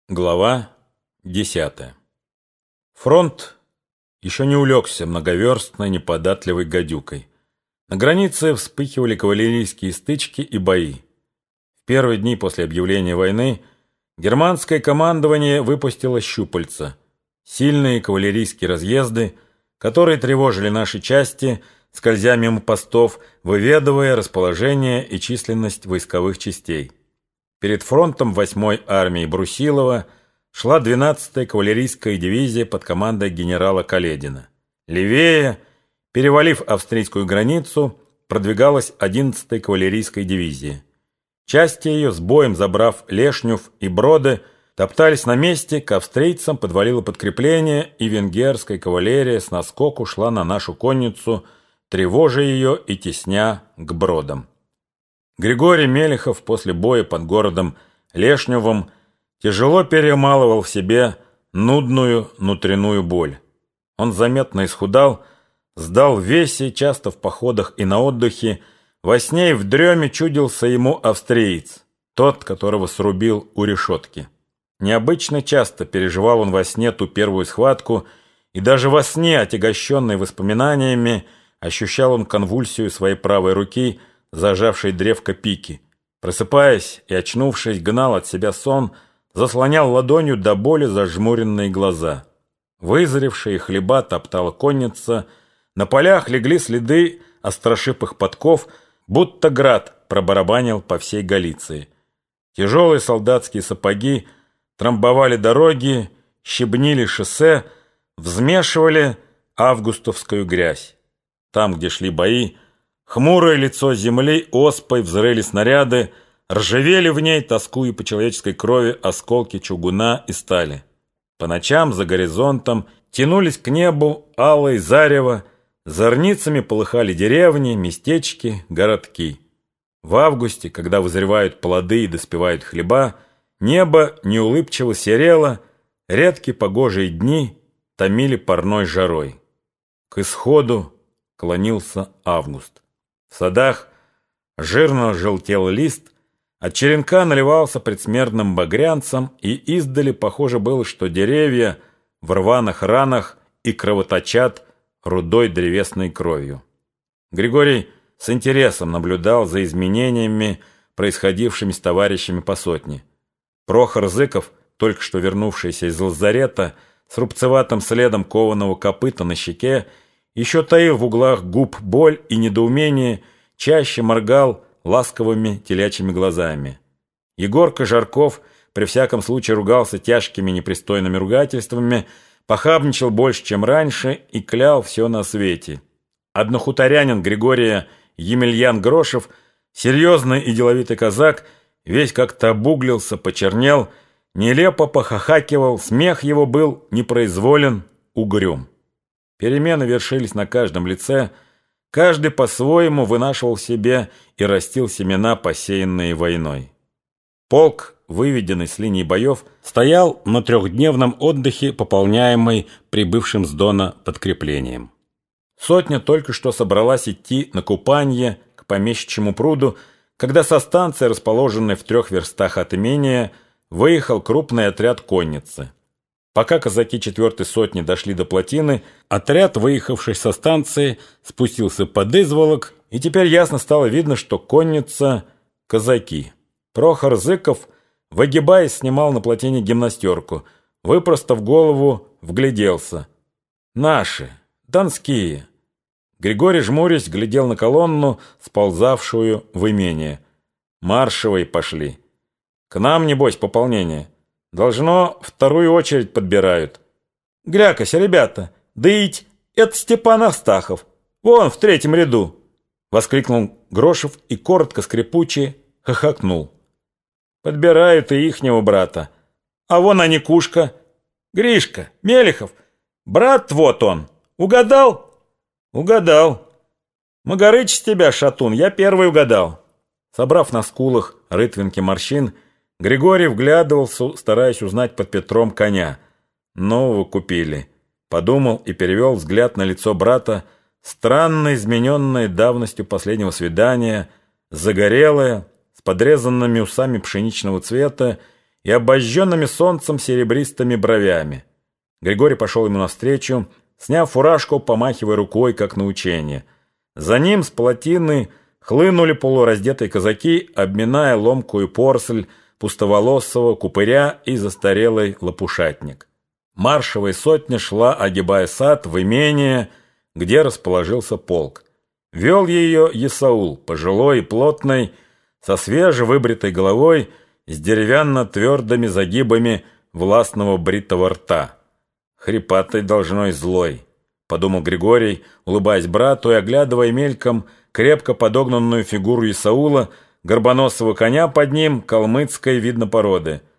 Глава 10. Фронт еще не улегся многоверстной неподатливой гадюкой. На границе вспыхивали кавалерийские стычки и бои. В первые дни после объявления войны германское командование выпустило щупальца, сильные кавалерийские разъезды, которые тревожили наши части, скользя мимо постов, выведывая расположение и численность войсковых частей. Перед фронтом 8-й армии Брусилова шла 12-я кавалерийская дивизия под командой генерала Каледина. Левее, перевалив австрийскую границу, продвигалась 11-я кавалерийская дивизия. Части ее, с боем забрав Лешнюв и Броды, топтались на месте, к австрийцам подвалило подкрепление, и венгерская кавалерия с наскоку шла на нашу конницу, тревожа ее и тесня к Бродам. Григорий Мелехов после боя под городом Лешневым тяжело перемалывал в себе нудную внутреннюю боль. Он заметно исхудал, сдал в весе, часто в походах и на отдыхе, во сне и в дреме чудился ему австриец, тот, которого срубил у решетки. Необычно часто переживал он во сне ту первую схватку, и даже во сне, отягощенный воспоминаниями, ощущал он конвульсию своей правой руки, зажавшей древко пики. Просыпаясь и очнувшись, гнал от себя сон, заслонял ладонью до боли зажмуренные глаза. Вызревшие хлеба топтала конница, на полях легли следы острошипых подков, будто град пробарабанил по всей Галиции. Тяжелые солдатские сапоги трамбовали дороги, щебнили шоссе, взмешивали августовскую грязь. Там, где шли бои, хмурое лицо земли оспой взрыли снаряды, ржавели в ней, тоскуя по человеческой крови, осколки чугуна и стали. По ночам за горизонтом тянулись к небу алые зарево, зорницами полыхали деревни, местечки, городки. В августе, когда вызревают плоды и доспевают хлеба, небо неулыбчиво серело, редкие погожие дни томили парной жарой. К исходу клонился август. В садах жирно желтел лист, от черенка наливался предсмертным багрянцем, и издали похоже было, что деревья в рваных ранах и кровоточат рудой древесной кровью. Григорий с интересом наблюдал за изменениями, происходившими с товарищами по сотне. Прохор Зыков, только что вернувшийся из лазарета, с рубцеватым следом кованого копыта на щеке, еще таил в углах губ боль и недоумение, чаще моргал ласковыми телячьими глазами. Егорка Жарков при всяком случае ругался тяжкими непристойными ругательствами, похабничал больше, чем раньше, и клял все на свете. Однохуторянин Григория Емельян Грошев, серьезный и деловитый казак, весь как-то обуглился, почернел, нелепо похахакивал, смех его был непроизволен, угрюм. Перемены вершились на каждом лице, каждый по-своему вынашивал себе и растил семена, посеянные войной. Полк, выведенный с линии боев, стоял на трехдневном отдыхе, пополняемый прибывшим с Дона подкреплением. Сотня только что собралась идти на купанье к помещичьему пруду, когда со станции, расположенной в 3 верстах от имения, выехал крупный отряд конницы. Пока казаки 4-й сотни дошли до плотины, отряд, выехавший со станции, спустился под Изволок, и теперь ясно стало видно, что конница — казаки. Прохор Зыков, выгибаясь, снимал на плотине гимнастерку, выпростав голову, вгляделся. «Наши, донские». Григорий, жмурясь, глядел на колонну, сползавшую в имение. «Маршевые пошли. К нам, небось, пополнение. Должно, вторую очередь подбирают. Глякось, ребята, да ить, это Степан Астахов. Вон, в 3-м ряду!» Воскликнул Грошев и коротко скрипуче хохотнул. «Подбирают и ихнего брата. А вон Аникушка. Гришка, Мелехов. Брат вот он. Угадал?» «Угадал. Магарыч с тебя, шатун, я первый угадал». Собрав на скулах рытвинки морщин, Григорий вглядывался, стараясь узнать под Петром коня. Нового купили. Подумал и перевел взгляд на лицо брата, странно измененное давностью последнего свидания, загорелое, с подрезанными усами пшеничного цвета и обожженными солнцем серебристыми бровями. Григорий пошел ему навстречу, сняв фуражку, помахивая рукой, как на учение. За ним с плотины хлынули полураздетые казаки, обминая ломкую порсель пустоволосого купыря и застарелый лопушатник. Маршевая сотня шла, огибая сад, в имение, где расположился полк. Вел ее Исаул, пожилой и плотный, со свежевыбритой головой, с деревянно-твердыми загибами властного бритого рта. «Хрипатый должно и злой», — подумал Григорий, улыбаясь брату и оглядывая мельком крепко подогнанную фигуру Исаула, горбоносого коня под ним, калмыцкой, видно, породы.